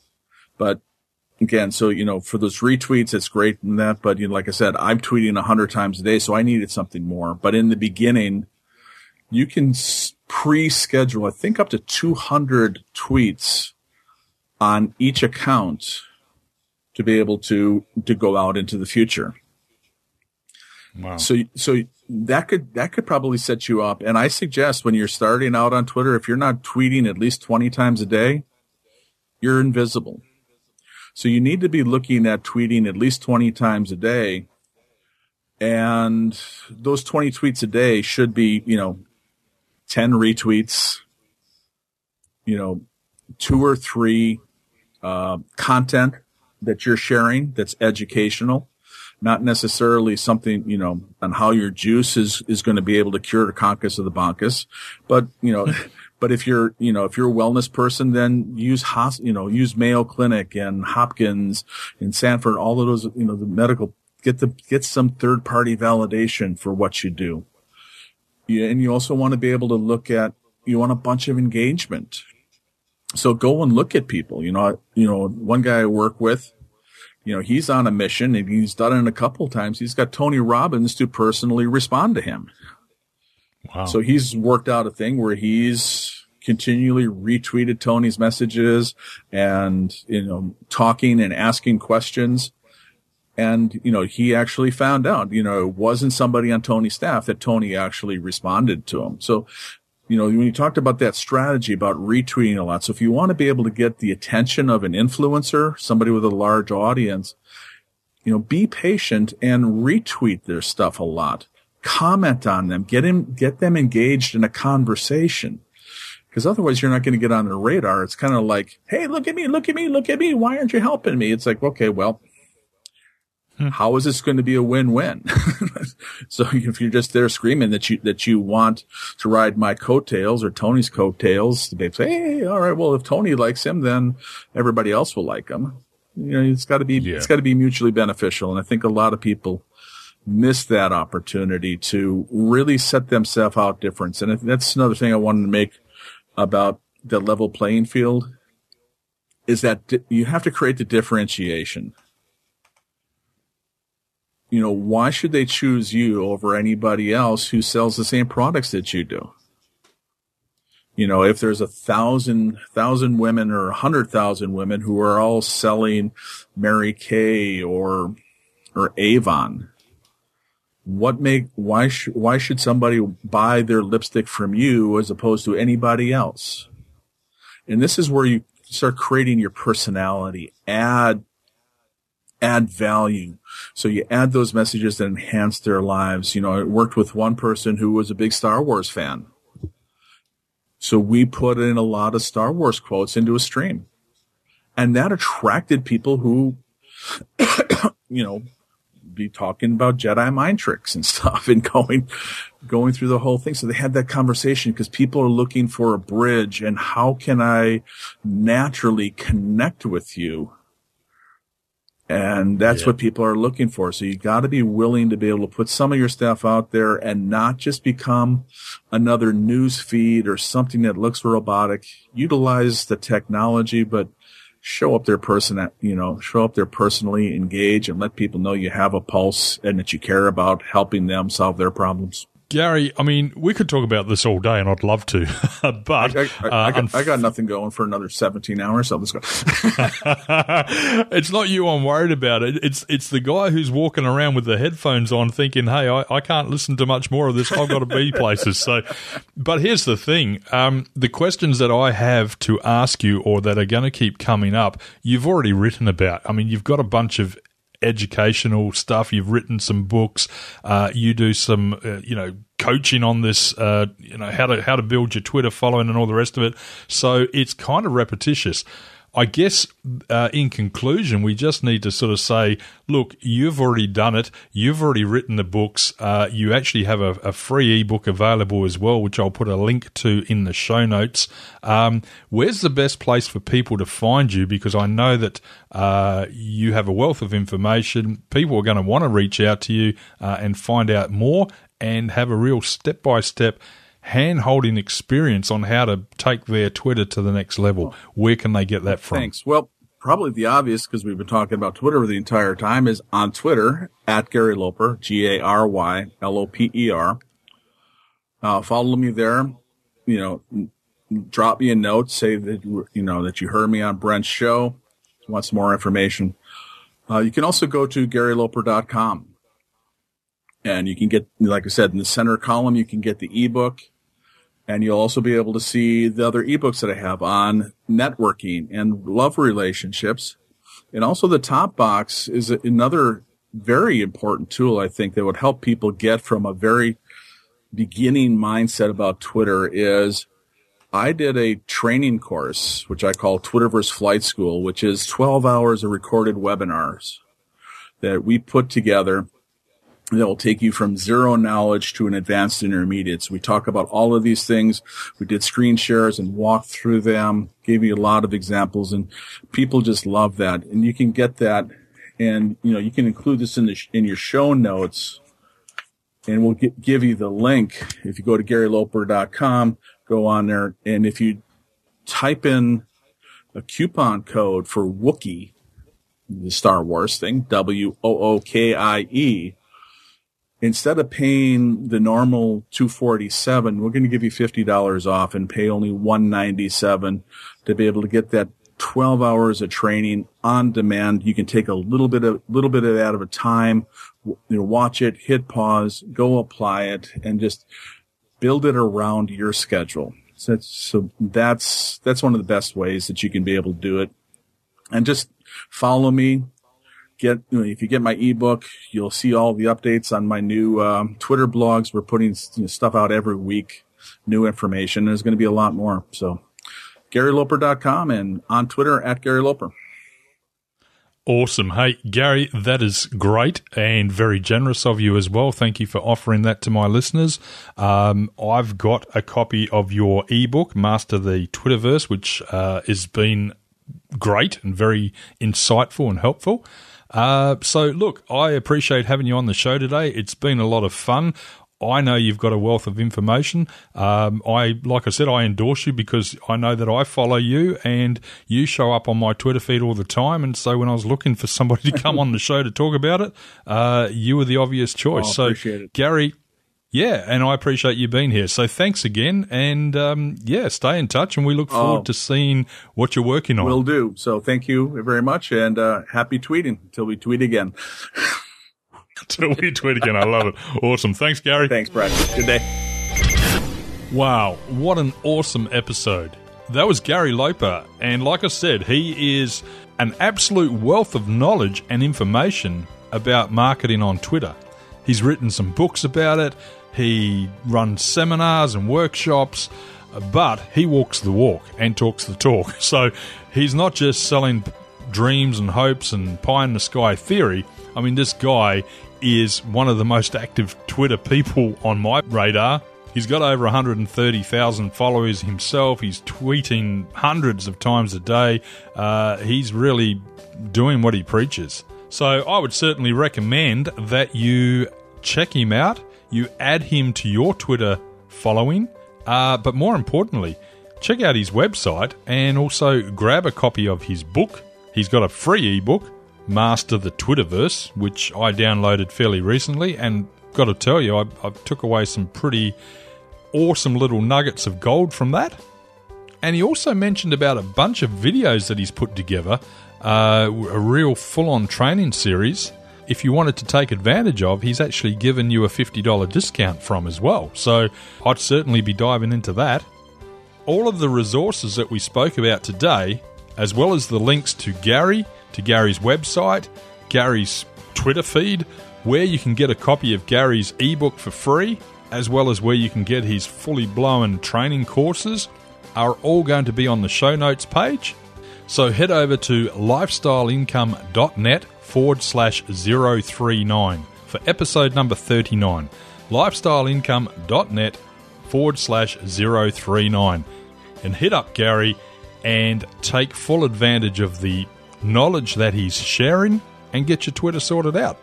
But again, so, you know, for those retweets, it's great in that. But, you know, like I said, I'm tweeting a hundred times a day, so I needed something more. But in the beginning, you can pre-schedule, I think up to two hundred tweets on each account to be able to, to go out into the future. Wow. So, so that could, that could probably set you up. And I suggest when you're starting out on Twitter, if you're not tweeting at least twenty times a day, you're invisible. So you need to be looking at tweeting at least twenty times a day. And those twenty tweets a day should be, you know, ten retweets, you know, two or three Uh, content that you're sharing that's educational, not necessarily something, you know, on how your juice is, is going to be able to cure the conchus of the bronchus. But, you know, but if you're, you know, if you're a wellness person, then use, hos- you know, use Mayo Clinic and Hopkins and Sanford, all of those, you know, the medical, get the, get some third party validation for what you do. Yeah, and you also want to be able to look at, you want a bunch of engagement. So go and look at people. You know, you know, one guy I work with, you know, he's on a mission, and he's done it a couple of times. He's got Tony Robbins to personally respond to him. Wow. So he's worked out a thing where he's continually retweeted Tony's messages and, you know, talking and asking questions. And, you know, he actually found out, you know, it wasn't somebody on Tony's staff that Tony actually responded to him. So, you know, when you talked about that strategy about retweeting a lot, so if you want to be able to get the attention of an influencer, somebody with a large audience, you know, be patient and retweet their stuff a lot. Comment on them, get him, get them engaged in a conversation. Because otherwise you're not going to get on their radar. It's kind of like, hey, look at me, look at me, look at me. Why aren't you helping me? It's like, okay, well, hmm. how is this going to be a win-win? So if you're just there screaming that you, that you want to ride my coattails or Tony's coattails, they say, hey, all right, well, if Tony likes him, then everybody else will like him. You know, it's got to be, yeah. it's got to be mutually beneficial. And I think a lot of people miss that opportunity to really set themselves out different. And that's another thing I wanted to make about the level playing field is that di- you have to create the differentiation. You know, why should they choose you over anybody else who sells the same products that you do? You know, if there's a thousand, thousand women or a hundred thousand women who are all selling Mary Kay or, or Avon, what make, why should, why should somebody buy their lipstick from you as opposed to anybody else? And this is where you start creating your personality, add, add value. So you add those messages that enhance their lives. You know, I worked with one person who was a big Star Wars fan. So we put in a lot of Star Wars quotes into a stream. And that attracted people who, you know, be talking about Jedi mind tricks and stuff and going, going through the whole thing. So they had that conversation because people are looking for a bridge and how can I naturally connect with you? And that's yeah. what people are looking for. So you got to be willing to be able to put some of your stuff out there and not just become another news feed or something that looks robotic. Utilize the technology, but show up there person, you know, show up there personally, engage, and let people know you have a pulse and that you care about helping them solve their problems. Gary, I mean, we could talk about this all day, and I'd love to, but I, I, I, uh, I, got, I got nothing going for another seventeen hours. So let's go. It's not you I'm worried about. It. It's it's the guy who's walking around with the headphones on, thinking, "Hey, I, I can't listen to much more of this. I've got to be places." So, but here's the thing: um, the questions that I have to ask you, or that are going to keep coming up, you've already written about. I mean, you've got a bunch of educational stuff. You've written some books. Uh, you do some, uh, you know, coaching on this, uh, you know, how to, how to build your Twitter following and all the rest of it. So it's kind of repetitious. I guess, uh, in conclusion, we just need to sort of say, look, you've already done it. You've already written the books. Uh, you actually have a, a free ebook available as well, which I'll put a link to in the show notes. Um, where's the best place for people to find you? Because I know that, uh, you have a wealth of information. People are going to want to reach out to you, uh, and find out more and have a real step-by-step hand-holding experience on how to take their Twitter to the next level. Where can they get that from? Thanks. Well, probably the obvious, because we've been talking about Twitter the entire time, is on Twitter, at Gary Loper, G A R Y L O P E R. Uh, follow me there. You know, drop me a note, say that, you know, that you heard me on Brent's show. If you want some more information. Uh, you can also go to Gary Loper dot com. And you can get, like I said, in the center column, you can get the ebook. And you'll also be able to see the other ebooks that I have on networking and love relationships. And also the top box is another very important tool, I think, that would help people get from a very beginning mindset about Twitter is I did a training course, which I call Twitterverse Flight School, which is twelve hours of recorded webinars that we put together that will take you from zero knowledge to an advanced intermediate. So we talk about all of these things. We did screen shares and walked through them, gave you a lot of examples, and people just love that. And you can get that, and you know you can include this in the in your show notes, and we'll get, give you the link. If you go to Gary Loper dot com, go on there, and if you type in a coupon code for Wookiee, the Star Wars thing, W O O K I E. Instead of paying the normal two hundred forty-seven dollars, we're going to give you fifty dollars off and pay only one hundred ninety-seven dollars to be able to get that twelve hours of training on demand. You can take a little bit of, little bit of that at a time, you know, watch it, hit pause, go apply it, and just build it around your schedule. So that's, so that's, that's one of the best ways that you can be able to do it. And just follow me. Get, you know, if you get my ebook, you'll see all the updates on my new um, Twitter blogs. We're putting, you know, stuff out every week, new information. There's going to be a lot more. So Gary Loper dot com and on Twitter at Gary Loper. Awesome. Hey, Gary, that is great and very generous of you as well. Thank you for offering that to my listeners. Um, I've got a copy of your ebook, Master the Twitterverse, which uh, has been great and very insightful and helpful. Uh, so, look, I appreciate having you on the show today. It's been a lot of fun. I know you've got a wealth of information. Um, I, like I said, I endorse you because I know that I follow you and you show up on my Twitter feed all the time. And so when I was looking for somebody to come on the show to talk about it, uh, you were the obvious choice. Oh, so, appreciate it. Gary, yeah, and I appreciate you being here. So thanks again. And, um, yeah, stay in touch and we look forward oh, to seeing what you're working on. Will do. So thank you very much and uh, happy tweeting until we tweet again. Until we tweet again. I love it. Awesome. Thanks, Gary. Thanks, Brad. Good day. Wow, what an awesome episode. That was Gary Loper, and like I said, he is an absolute wealth of knowledge and information about marketing on Twitter. He's written some books about it, he runs seminars and workshops, but he walks the walk and talks the talk. So he's not just selling dreams and hopes and pie-in-the-sky theory. I mean, this guy is one of the most active Twitter people on my radar. He's got over one hundred thirty thousand followers himself. He's tweeting hundreds of times a day. Uh, he's really doing what he preaches. So I would certainly recommend that you check him out. You add him to your Twitter following. Uh, but more importantly, check out his website and also grab a copy of his book. He's got a free ebook, Master the Twitterverse, which I downloaded fairly recently, and got to tell you, I, I took away some pretty awesome little nuggets of gold from that. And he also mentioned about a bunch of videos that he's put together, uh, a real full-on training series. If you wanted to take advantage of, he's actually given you a fifty dollars discount from as well. So I'd certainly be diving into that. All of the resources that we spoke about today, as well as the links to Gary, to Gary's website, Gary's Twitter feed, where you can get a copy of Gary's ebook for free, as well as where you can get his fully blown training courses, are all going to be on the show notes page. So head over to lifestyleincome.net forward slash 039 for episode number thirty-nine. lifestyleincome.net forward slash 039. And hit up Gary and take full advantage of the knowledge that he's sharing and get your Twitter sorted out.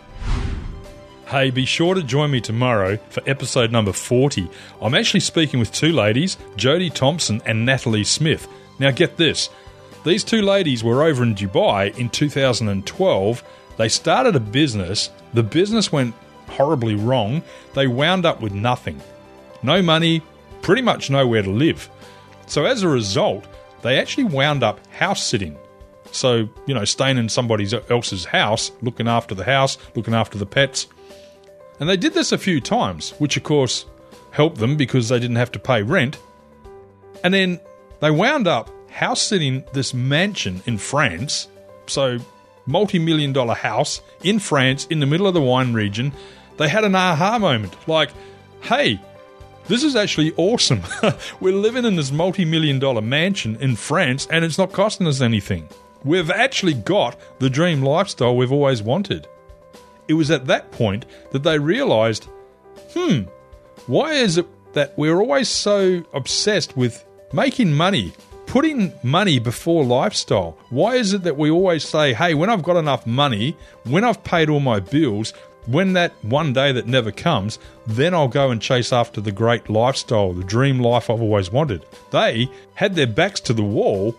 Hey, be sure to join me tomorrow for episode number forty. I'm actually speaking with two ladies, Jodie Thompson and Natalie Smith. Now get this, these two ladies were over in Dubai in two thousand twelve. They started a business. The business went horribly wrong. They wound up with nothing. No money, pretty much nowhere to live. So as a result, they actually wound up house sitting. So, you know, staying in somebody else's house, looking after the house, looking after the pets. And they did this a few times, which of course helped them because they didn't have to pay rent. And then they wound up house sitting this mansion in France. So, multi-million dollar house in France in the middle of the wine region. They had an aha moment. Like, hey, this is actually awesome. We're living in this multi-million dollar mansion in France and it's not costing us anything. We've actually got the dream lifestyle we've always wanted. It was at that point that they realised, hmm, why is it that we're always so obsessed with making money, putting money before lifestyle? Why is it that we always say, hey, when I've got enough money, when I've paid all my bills, when that one day that never comes, then I'll go and chase after the great lifestyle, the dream life I've always wanted. They had their backs to the wall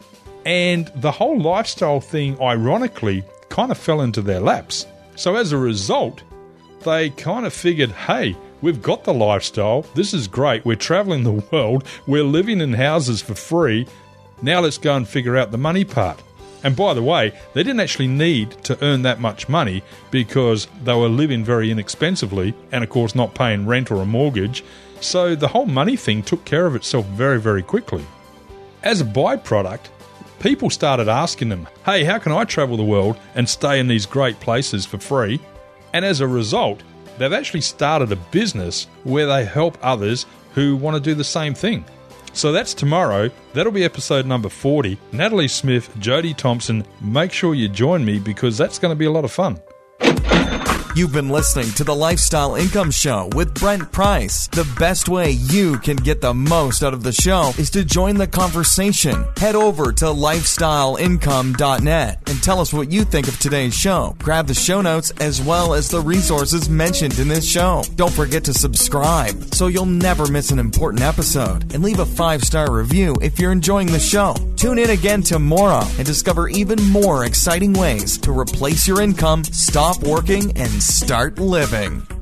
And the whole lifestyle thing, ironically, kind of fell into their laps. So as a result, they kind of figured, hey, we've got the lifestyle, this is great, we're traveling the world, we're living in houses for free, now let's go and figure out the money part. And by the way, they didn't actually need to earn that much money because they were living very inexpensively and, of course, not paying rent or a mortgage. So the whole money thing took care of itself very, very quickly. As a byproduct, people started asking them, hey, how can I travel the world and stay in these great places for free? And as a result, they've actually started a business where they help others who want to do the same thing. So that's tomorrow. That'll be episode number forty. Natalie Smith, Jody Thompson. Make sure you join me because that's going to be a lot of fun. You've been listening to the Lifestyle Income Show with Brent Price. The best way you can get the most out of the show is to join the conversation. Head over to lifestyle income dot net and tell us what you think of today's show. Grab the show notes as well as the resources mentioned in this show. Don't forget to subscribe so you'll never miss an important episode. And leave a five-star review if you're enjoying the show. Tune in again tomorrow and discover even more exciting ways to replace your income, stop working, and start living.